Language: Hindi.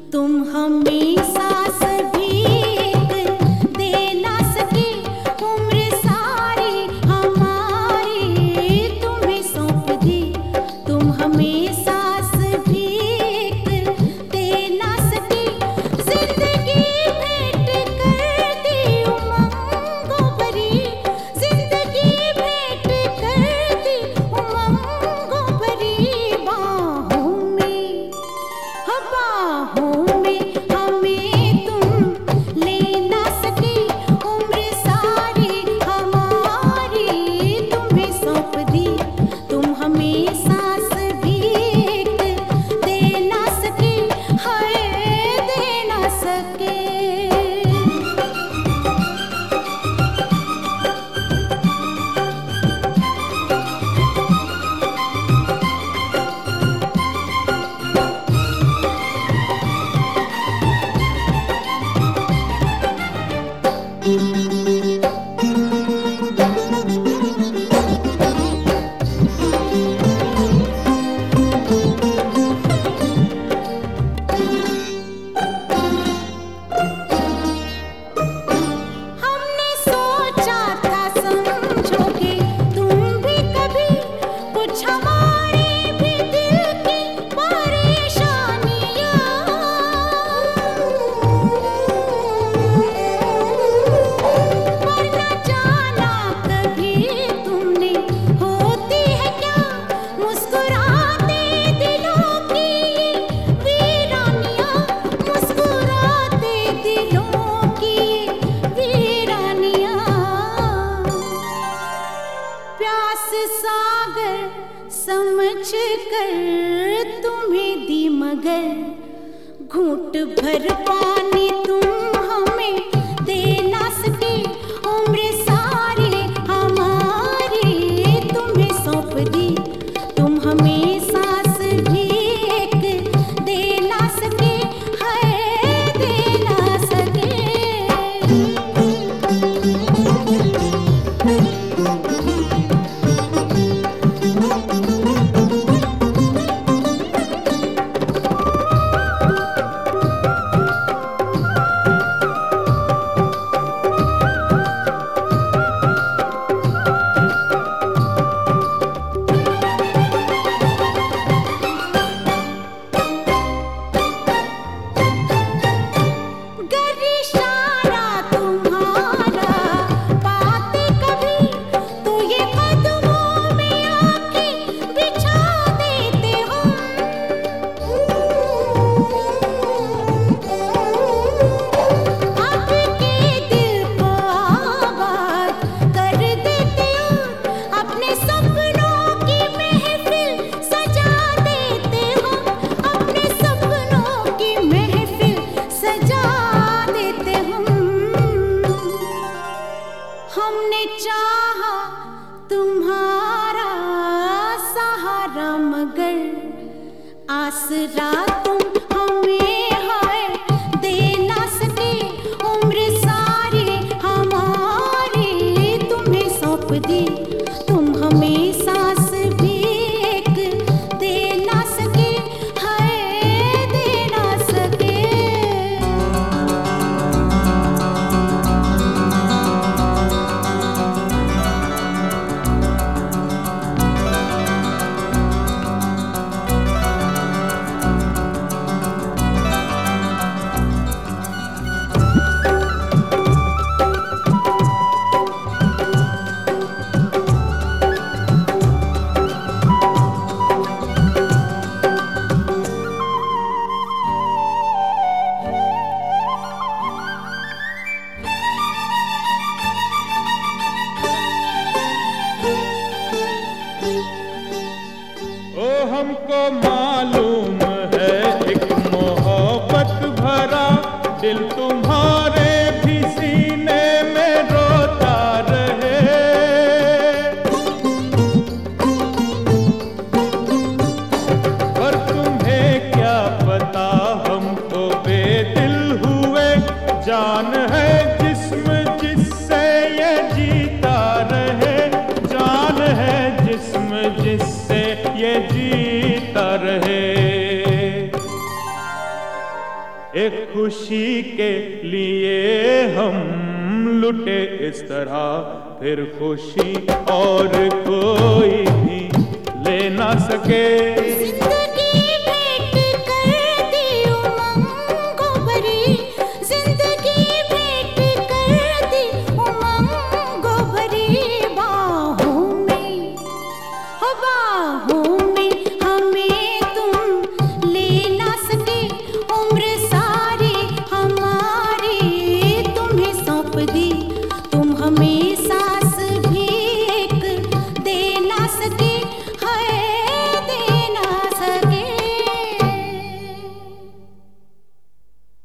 तुम हमें सांस भी दे ना सके, उम्र सारी हमारी तुम्हें सौंप दी। तुम हमें सांस भी दे ना सके, जिंदगी भेंट कर दी उमंगों भरी, जिंदगी भेंट कर दी उमंगों भरी। बाहों में हमें तुम ले ना सके, उम्र सारी हमारी तुम्हें सौंप दी। तुम हमें सांस भी दे ना सके, हाय दे ना सके। हमने सोचा था समझोगे तुम भी कभी, कुछ हमारी भी दिल की परेशानियां, पर न जाना कभी तुमने होती है क्या मुस्कुराते दिलों की ये वीरानियां, मुस्कुराते दिलों की ये वीरानियां। प्यास सागर समझ कर तुम्हें दी, मगर घूंट भर पानी तुम हमें दे ना सके, उम्र सारी हमारी तुम्हें सौंप दी। तुम हमें सांस भी दे ना सके, हाय दे ना सके। गर इशारा तुम्हारा पाते कभी, तो ये कदमों में आके बिछा देते हम। आपके दिल को आबाद कर देते और अपने सपनों की महफिल सजा देते हम, अपने सपनों की महफिल सजा देते हम। हमने चाहा तुम्हारा सहारा, मगर आसरा तुम हमें हाय दे ना सके, उम्र सारी हमारी तुम्हें सौंप दी। तुम हमें सांस भी दे ना सके, हाय दे ना सके। ओ हमको मालूम है एक मोहब्बत भरा दिल तुम्हारे भी सीने में रोता रहे, पर तुम्हें क्या पता हम तो बेदिल हुए, जान है जिस्म जिससे ये जीता रहे, जान है जिस्म जिससे ये जीता रहे। एक खुशी के लिए हम लुटे इस तरह, फिर खुशी और कोई भी ले ना सके।